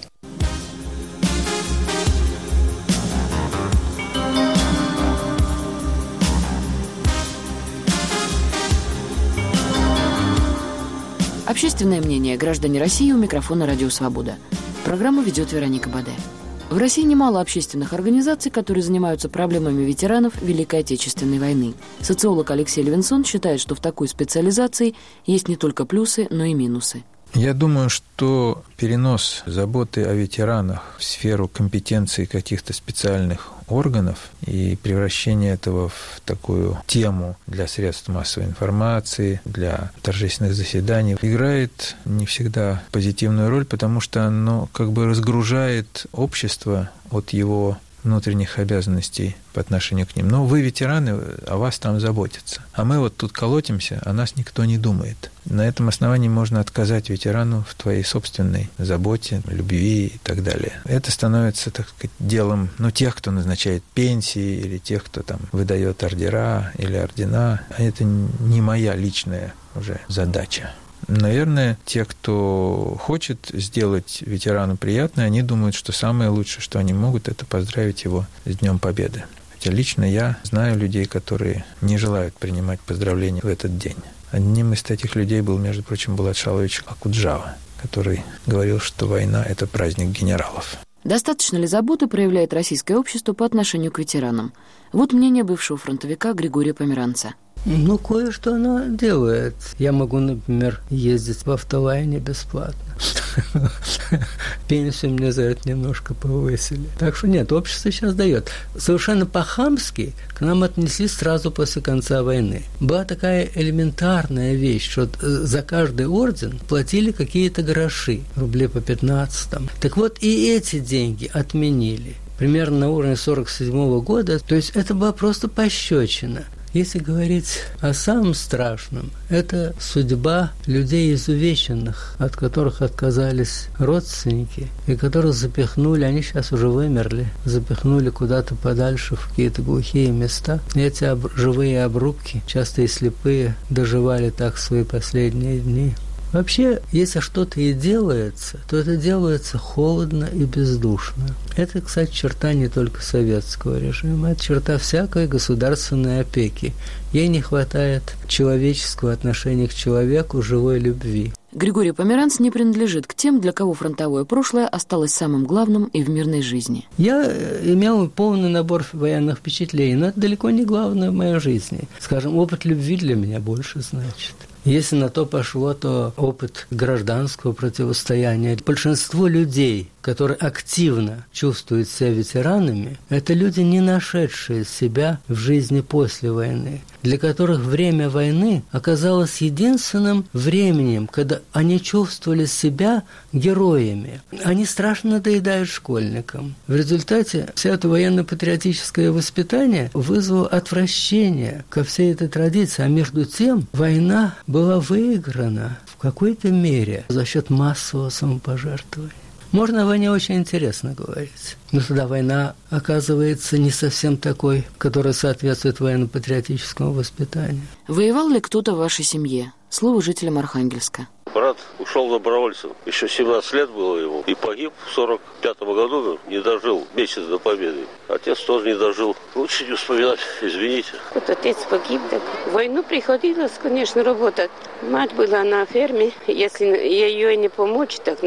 Общественное мнение. Граждане России, у микрофона «Радио Свобода». Программу ведет Вероника Баде. В России немало общественных организаций, которые занимаются проблемами ветеранов Великой Отечественной войны. Социолог Алексей Левинсон считает, что в такой специализации есть не только плюсы, но и минусы. Я думаю, что перенос заботы о ветеранах в сферу компетенции каких-то специальных органов и превращение этого в такую тему для средств массовой информации, для торжественных заседаний играет не всегда позитивную роль, потому что оно как бы разгружает общество от его внутренних обязанностей по отношению к ним. Но вы ветераны, о вас там заботятся. А мы вот тут колотимся, о нас никто не думает. На этом основании можно отказать ветерану в твоей собственной заботе, любви и так далее. Это становится, так сказать, делом, ну, тех, кто назначает пенсии, или тех, кто там выдает ордера или ордена. А это не моя личная уже задача. Наверное, те, кто хочет сделать ветерану приятное, они думают, что самое лучшее, что они могут, это поздравить его с Днем Победы. Хотя лично я знаю людей, которые не желают принимать поздравления в этот день. Одним из таких людей был, между прочим, Булат Шалович Акуджава, который говорил, что война – это праздник генералов. Достаточно ли заботы проявляет российское общество по отношению к ветеранам? Вот мнение бывшего фронтовика Григория Померанца. Ну, кое-что она делает. Я могу, например, ездить в автолайне бесплатно. Пенсию мне за это немножко повысили. Так что нет, общество сейчас дает. Совершенно по-хамски к нам отнеслись сразу после конца войны. Была такая элементарная вещь, что за каждый орден платили какие-то гроши, рублей по пятнадцать там. Так вот, и эти деньги отменили. Примерно на уровне сорок седьмого года. То есть это была просто пощечина. Если говорить о самом страшном, это судьба людей изувеченных, от которых отказались родственники, и которых запихнули, они сейчас уже вымерли, запихнули куда-то подальше в какие-то глухие места. И эти об, живые обрубки, часто и слепые, доживали так свои последние дни. Вообще, если что-то и делается, то это делается холодно и бездушно. Это, кстати, черта не только советского режима, это черта всякой государственной опеки. Ей не хватает человеческого отношения к человеку, живой любви. Григорий Померанц не принадлежит к тем, для кого фронтовое прошлое осталось самым главным и в мирной жизни. Я имел полный набор военных впечатлений, но это далеко не главное в моей жизни. Скажем, опыт любви для меня больше значит. Если на то пошло, то опыт гражданского противостояния. Большинство людей, которые активно чувствуют себя ветеранами, это люди, не нашедшие себя в жизни после войны, для которых время войны оказалось единственным временем, когда они чувствовали себя героями. Они страшно надоедают школьникам. В результате все это военно-патриотическое воспитание вызвало отвращение ко всей этой традиции. А между тем война была выиграна в какой-то мере за счет массового самопожертвования. Можно о войне очень интересно говорить. Но тогда война оказывается не совсем такой, которая соответствует военно-патриотическому воспитанию. Воевал ли кто-то в вашей семье? Слово жителям Архангельска. Брат ушел добровольцем. Еще семнадцать лет было ему. И погиб в сорок пятом году. Не дожил месяц до победы. Отец тоже не дожил. Лучше не вспоминать. Извините. Вот отец погиб. Так в войну приходилось, конечно, работать. Мать была на ферме. Если ее не помочь, так на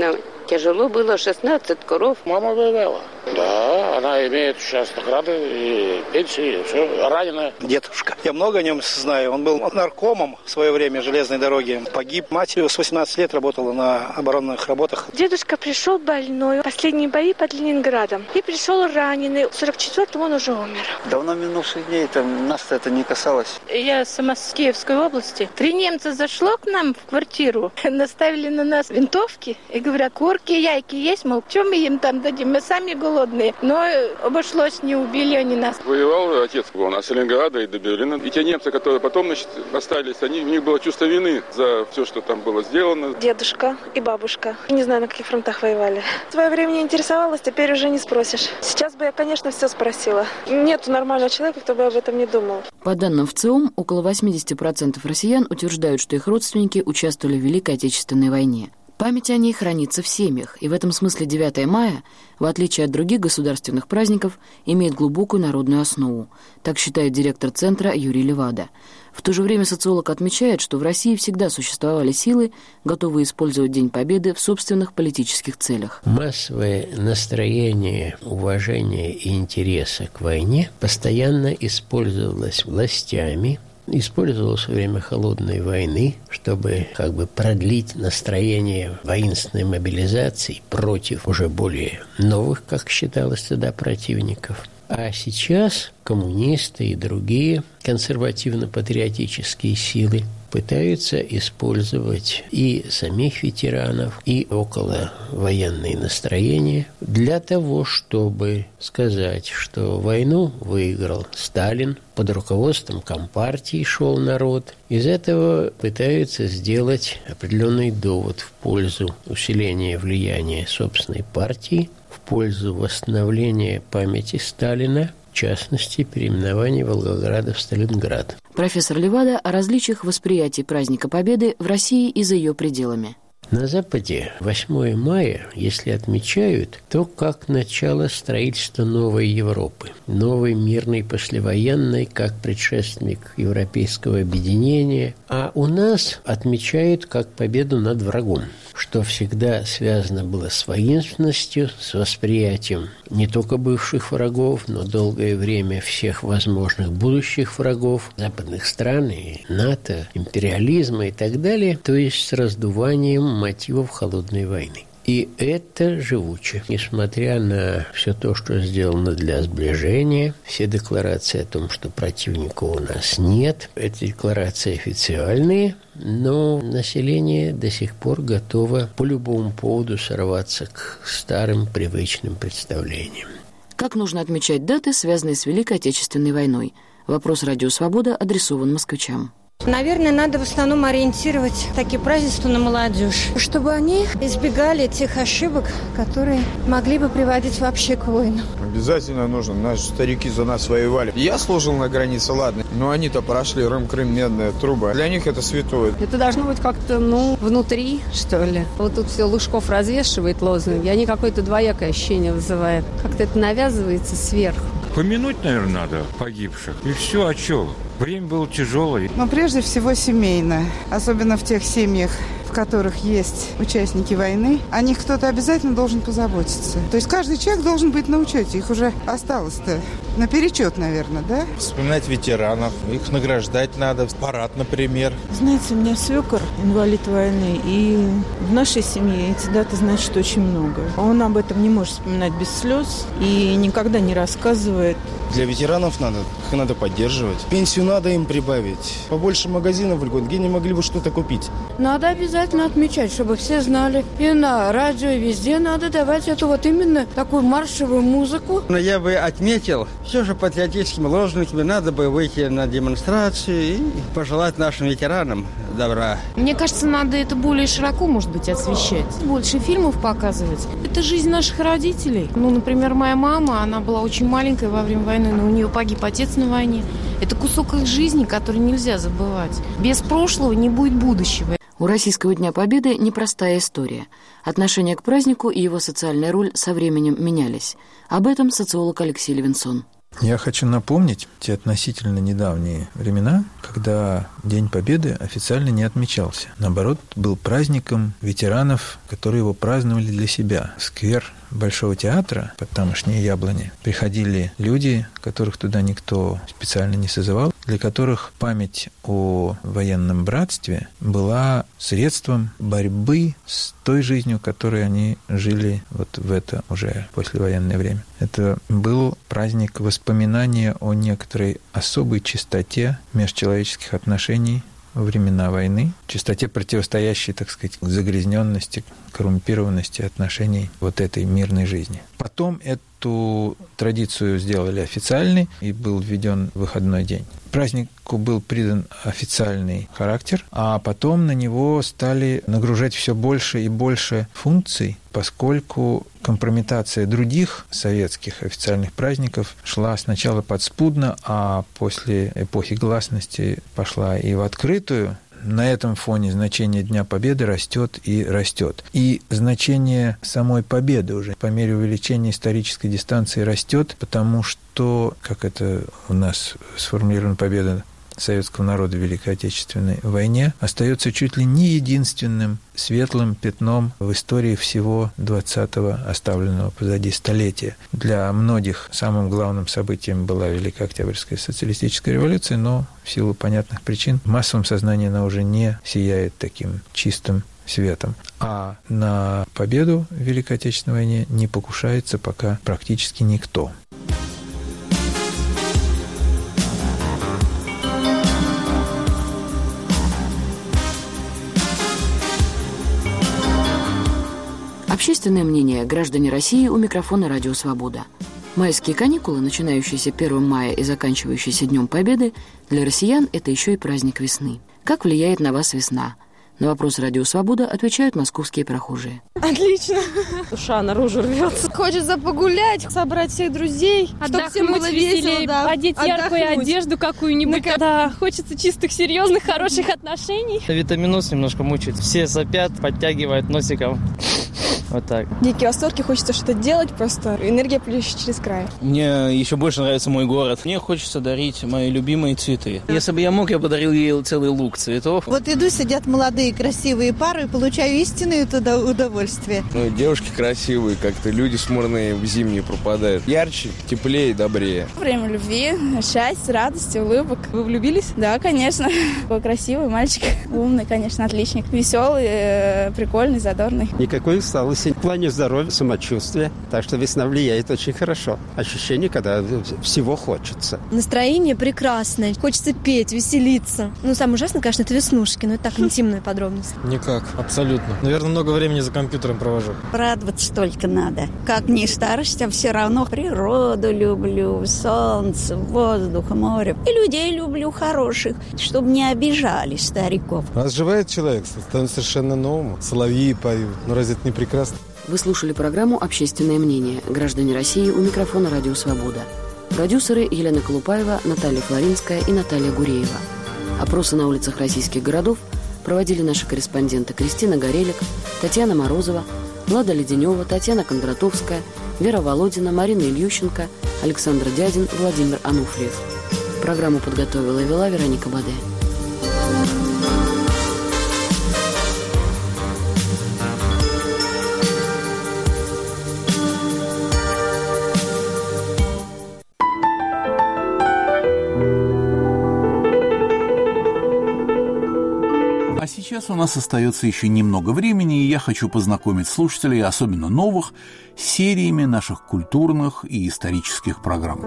Тяжело было, шестнадцать коров. Мама воевала. Да, она имеет сейчас награды и пенсии, все, раненая. Дедушка. Я много о нем знаю. Он был наркомом в свое время железной дороги. Погиб. Мать его с восемнадцати лет работала на оборонных работах. Дедушка пришел больной. Последние бои под Ленинградом. И пришел раненый. В сорок четвёртом он уже умер. Давно минувших дней там нас это не касалось. Я сама с Киевской области. Три немца зашло к нам в квартиру. Наставили на нас винтовки. И говорят, курки, яйки есть? Мол, что мы им там дадим? Мы сами голодные. Но обошлось, не убили они нас. Воевал отец у нас с Ленинграда и до Берлина. И те немцы, которые потом, значит, остались, они, у них было чувство вины за все, что там было сделано. Дедушка и бабушка. Не знаю, на каких фронтах воевали. В свое время не интересовалась, теперь уже не спросишь. Сейчас бы я, конечно, все спросила. Нет нормального человека, кто бы об этом не думал. По данным ВЦИОМ, около восемьдесят процентов россиян утверждают, что их родственники участвовали в Великой Отечественной войне. Память о ней хранится в семьях, и в этом смысле девятое мая, в отличие от других государственных праздников, имеет глубокую народную основу. Так считает директор центра Юрий Левада. В то же время социолог отмечает, что в России всегда существовали силы, готовые использовать День Победы в собственных политических целях. Массовое настроение уважения и интереса к войне постоянно использовалось властями, использовалось во время Холодной войны, чтобы как бы продлить настроение воинственной мобилизации против уже более новых, как считалось тогда, противников. А сейчас коммунисты и другие консервативно-патриотические силы пытаются использовать и самих ветеранов, и околовоенные настроения для того, чтобы сказать, что войну выиграл Сталин, под руководством Компартии шел народ. Из этого пытаются сделать определенный довод в пользу усиления влияния собственной партии, в пользу восстановления памяти Сталина, в частности, переименования Волгограда в Сталинград. Профессор Левада о различиях восприятия праздника Победы в России и за ее пределами. На Западе восьмое мая, если отмечают, то как начало строительства новой Европы, новой мирной послевоенной, как предшественник европейского объединения. А у нас отмечают как победу над врагом, что всегда связано было с воинственностью, с восприятием не только бывших врагов, но долгое время всех возможных будущих врагов, западных стран и НАТО, империализма и так далее, то есть с раздуванием мотивов холодной войны. И это живуче. Несмотря на все то, что сделано для сближения, все декларации о том, что противника у нас нет, эти декларации официальные, но население до сих пор готово по любому поводу сорваться к старым привычным представлениям. Как нужно отмечать даты, связанные с Великой Отечественной войной? Вопрос «Радио Свобода» адресован москвичам. Наверное, надо в основном ориентировать такие празднества на молодежь, чтобы они избегали тех ошибок, которые могли бы приводить вообще к войнам. Обязательно нужно. Наши старики за нас воевали. Я служил на границе, ладно, но они-то прошли Рым-Крым, медная труба. Для них это святое. Это должно быть как-то, ну, внутри, что ли. Вот тут все Лужков развешивает лозунги, они какое-то двоякое ощущение вызывают. Как-то это навязывается сверху. Помянуть, наверное, надо погибших. И все, а что? Время было тяжелое. Но прежде всего семейно. Особенно в тех семьях, в которых есть участники войны. О них кто-то обязательно должен позаботиться. То есть каждый человек должен быть на учете. Их уже осталось-то наперечет, наверное, да? Вспоминать ветеранов. Их награждать надо. Парад, например. Знаете, у меня свекор инвалид войны. И в нашей семье эти даты значат очень много. Он об этом не может вспоминать без слез. И никогда не рассказывает. Для ветеранов надо, их надо поддерживать. Пенсию надо им прибавить. Побольше магазинов в льгот, где они могли бы что-то купить. Надо обязательно отмечать, чтобы все знали. И на радио, и везде надо давать эту вот именно такую маршевую музыку. Но я бы отметил, все же патриотическими лозунгами надо бы выйти на демонстрации и пожелать нашим ветеранам добра. Мне кажется, надо это более широко, может быть, освещать. Больше фильмов показывать. Это жизнь наших родителей. Ну, например, моя мама, она была очень маленькая во время войны, но у нее погиб отец на войне. Это кусок их жизни, который нельзя забывать. Без прошлого не будет будущего. У Российского Дня Победы непростая история. Отношение к празднику и его социальная роль со временем менялись. Об этом социолог Алексей Левинсон. Я хочу напомнить те относительно недавние времена, когда День Победы официально не отмечался. Наоборот, был праздником ветеранов, которые его праздновали для себя. В сквер Большого театра, под тамошние яблони, приходили люди, которых туда никто специально не созывал, для которых память о военном братстве была средством борьбы с той жизнью, которой они жили вот в это уже послевоенное время. Это был праздник воспоминания о некоторой особой чистоте межчеловеческих отношений во времена войны, чистоте, противостоящей, так сказать, загрязненности, коррумпированности отношений вот этой мирной жизни. Потом эту традицию сделали официальной, и был введен выходной день. Празднику был придан официальный характер, а потом на него стали нагружать все больше и больше функций, поскольку компрометация других советских официальных праздников шла сначала подспудно, а после эпохи гласности пошла и в открытую. На этом фоне значение Дня Победы растет и растет. И значение самой победы уже по мере увеличения исторической дистанции растет, потому что, как это у нас сформулирована победа советского народа в Великой Отечественной войне, остается чуть ли не единственным светлым пятном в истории всего двадцатого оставленного позади столетия. Для многих самым главным событием была Великая Октябрьская социалистическая революция, но в силу понятных причин в массовом сознании она уже не сияет таким чистым светом. А на победу в Великой Отечественной войне не покушается пока практически никто. Общественное мнение. Граждане России, у микрофона «Радио Свобода». Майские каникулы, начинающиеся первого мая и заканчивающиеся Днем Победы, для россиян это еще и праздник весны. Как влияет на вас весна? На вопрос «Радио Свобода» отвечают московские прохожие. Отлично. Душа наружу рвется. Хочется погулять, собрать всех друзей, чтобы всем было весело, да. Одеть яркую Отдохнуть. Одежду какую-нибудь. На... Да, хочется чистых, серьезных, хороших отношений. Витаминоз немножко мучает. Все сопят, подтягивают носиком. Вот так. Дикие восторги, хочется что-то делать, просто энергия плещет через край. Мне еще больше нравится мой город. Мне хочется дарить мои любимые цветы. Если бы я мог, я подарил ей целый лук цветов. Вот иду, сидят молодые красивые пары и получаю истинное туда удовольствие. Ну, девушки красивые, как-то люди смурные в зимние пропадают. Ярче, теплее, добрее. Время любви, счастья, радости, улыбок. Вы влюбились? Да, конечно. Такой красивый мальчик, умный, конечно, отличник. Веселый, прикольный, задорный. Никакой усталости в плане здоровья, самочувствия. Так что весна влияет очень хорошо. Ощущение, когда всего хочется. Настроение прекрасное. Хочется петь, веселиться. Ну, самое ужасное, конечно, это веснушки, но это так интимная подробность. Никак, абсолютно. Наверное, много времени за компьютером провожу. Радоваться только надо. Как ни старость, а все равно природу люблю, солнце, воздух, море. И людей люблю хороших, чтобы не обижали стариков. Оживает человек, становится совершенно новым. Соловьи поют. Ну, разве это не прекрасно? Вы слушали программу «Общественное мнение». Граждане России, у микрофона «Радио Свобода». Продюсеры Елена Колупаева, Наталья Флоринская и Наталья Гуреева. Опросы на улицах российских городов проводили наши корреспонденты Кристина Горелик, Татьяна Морозова, Влада Леденева, Татьяна Кондратовская, Вера Володина, Марина Ильющенко, Александр Дядин, Владимир Ануфриев. Программу подготовила и вела Вероника Баде. Сейчас у нас остается еще немного времени, и я хочу познакомить слушателей, особенно новых, с сериями наших культурных и исторических программ.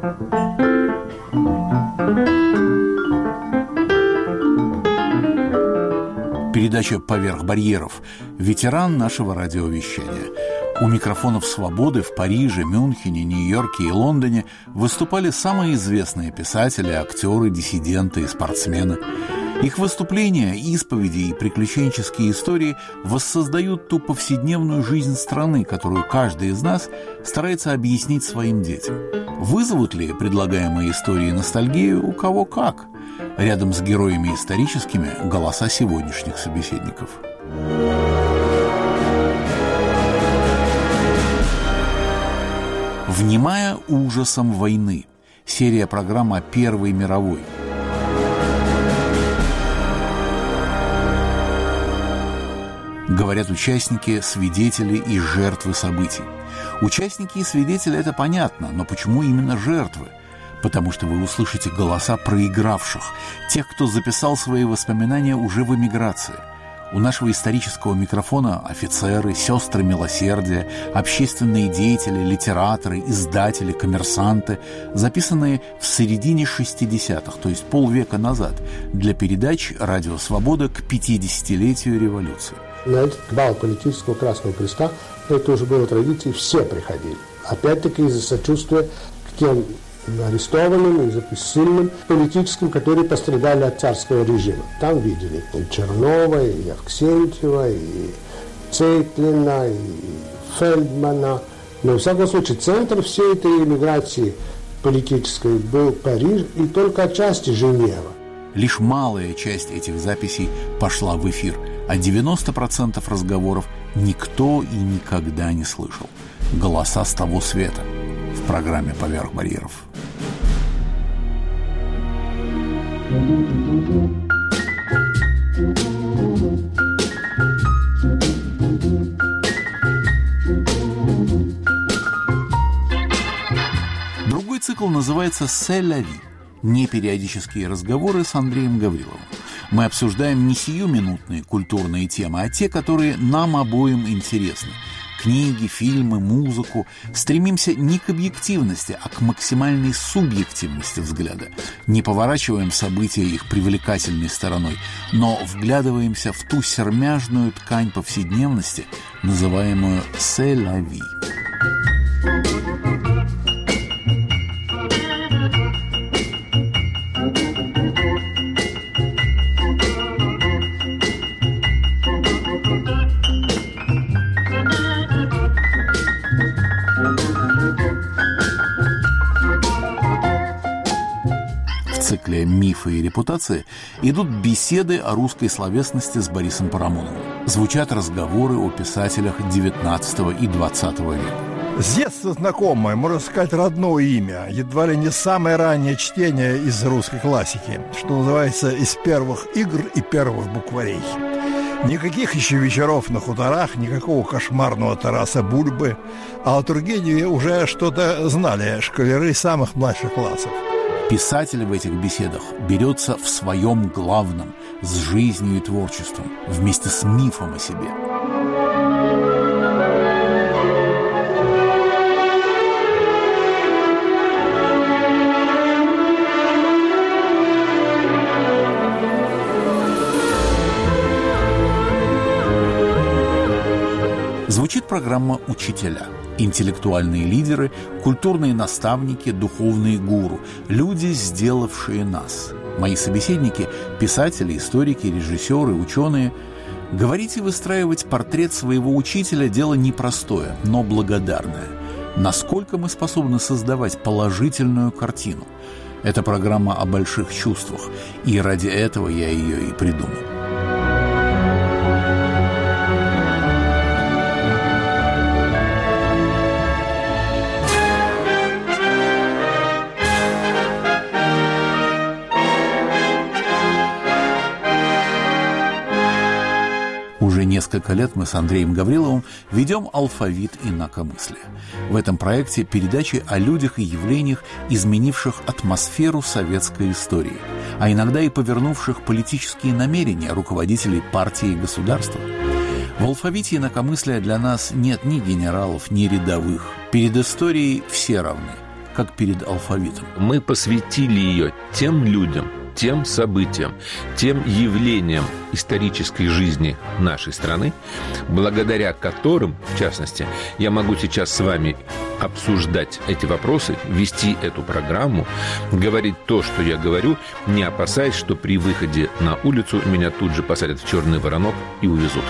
Передача «Поверх барьеров». Ветеран нашего радиовещания. У микрофонов «Свободы» в Париже, Мюнхене, Нью-Йорке и Лондоне выступали самые известные писатели, актеры, диссиденты и спортсмены. Их выступления, исповеди и приключенческие истории воссоздают ту повседневную жизнь страны, которую каждый из нас старается объяснить своим детям. Вызовут ли предлагаемые истории ностальгию? У кого как? Рядом с героями историческими – голоса сегодняшних собеседников. Внимая ужасам войны. серия программ о Первой мировой. Говорят участники, свидетели и жертвы событий. Участники и свидетели – это понятно, но почему именно жертвы? Потому что вы услышите голоса проигравших, тех, кто записал свои воспоминания уже в эмиграции. У нашего исторического микрофона офицеры, сестры милосердия, общественные деятели, литераторы, издатели, коммерсанты, записанные в середине шестидесятых, то есть полвека назад, для передач «Радио Свобода» к пятидесятилетию революции. На этот бал политического Красного Креста, это уже было традицией, все приходили. Опять-таки из-за сочувствия к тем арестованным, из-за ссыльным политическим, которые пострадали от царского режима. Там видели и Чернова, и Авксентьева, и Цейтлина, и Фельдмана. Но, во всяком случае, центр всей этой эмиграции политической был Париж и только отчасти Женева. Лишь малая часть этих записей пошла в эфир, а девяносто процентов разговоров никто и никогда не слышал. Голоса с того света в программе «Поверх барьеров». Другой цикл называется «C'est la vie». Непериодические разговоры с Андреем Гавриловым. Мы обсуждаем не сиюминутные культурные темы, а те, которые нам обоим интересны. Книги, фильмы, музыку. Стремимся не к объективности, а к максимальной субъективности взгляда. Не поворачиваем события их привлекательной стороной, но вглядываемся в ту сермяжную ткань повседневности, называемую «c'est la vie». В цикле «Мифы и репутации» идут беседы о русской словесности с Борисом Парамоновым. Звучат разговоры о писателях девятнадцатого и двадцатого века. С детства знакомое, можно сказать, родное имя, едва ли не самое раннее чтение из русской классики, что называется, из первых игр и первых букварей. Никаких еще вечеров на хуторах, никакого кошмарного Тараса Бульбы, а о Тургеневе уже что-то знали школяры самых младших классов. Писатель в этих беседах берется в своем главном, с жизнью и творчеством, вместе с мифом о себе. Звучит программа «Учителя». Интеллектуальные лидеры, культурные наставники, духовные гуру, люди, сделавшие нас. Мои собеседники – писатели, историки, режиссеры, ученые. Говорить и выстраивать портрет своего учителя – дело непростое, но благодарное. Насколько мы способны создавать положительную картину? Это программа о больших чувствах, и ради этого я ее и придумал. Уже несколько лет мы с Андреем Гавриловым ведем алфавит инакомыслия. В этом проекте передачи о людях и явлениях, изменивших атмосферу советской истории, а иногда и повернувших политические намерения руководителей партии и государства. В алфавите инакомыслия для нас нет ни генералов, ни рядовых. Перед историей все равны, как перед алфавитом. Мы посвятили ее тем людям, тем событиям, тем явлениям исторической жизни нашей страны, благодаря которым, в частности, я могу сейчас с вами обсуждать эти вопросы, вести эту программу, говорить то, что я говорю, не опасаясь, что при выходе на улицу меня тут же посадят в черный воронок и увезут.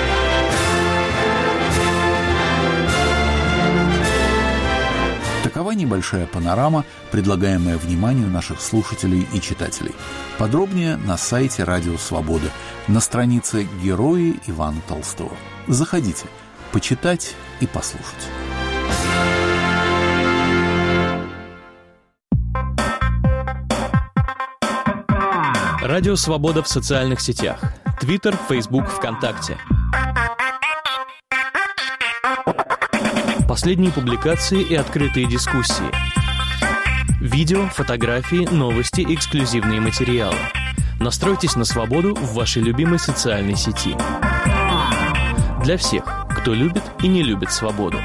Такова небольшая панорама, предлагаемая вниманию наших слушателей и читателей. Подробнее на сайте «Радио Свобода», на странице «Герои Ивана Толстого». Заходите, почитать и послушать. Радио «Свобода» в социальных сетях. Твиттер, Фейсбук, ВКонтакте. Последние публикации и открытые дискуссии. Видео, фотографии, новости, эксклюзивные материалы. Настройтесь на свободу в вашей любимой социальной сети. Для всех, кто любит и не любит свободу.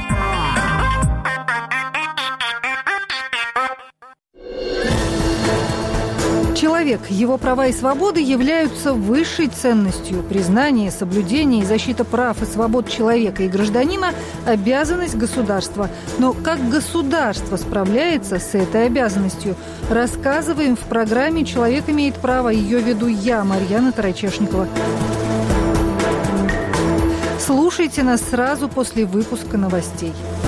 Человек, его права и свободы являются высшей ценностью. Признание, соблюдение и защита прав и свобод человека и гражданина – обязанность государства. Но как государство справляется с этой обязанностью? Рассказываем в программе «Человек имеет право». Ее веду я, Марьяна Тарачешникова. Слушайте нас сразу после выпуска новостей.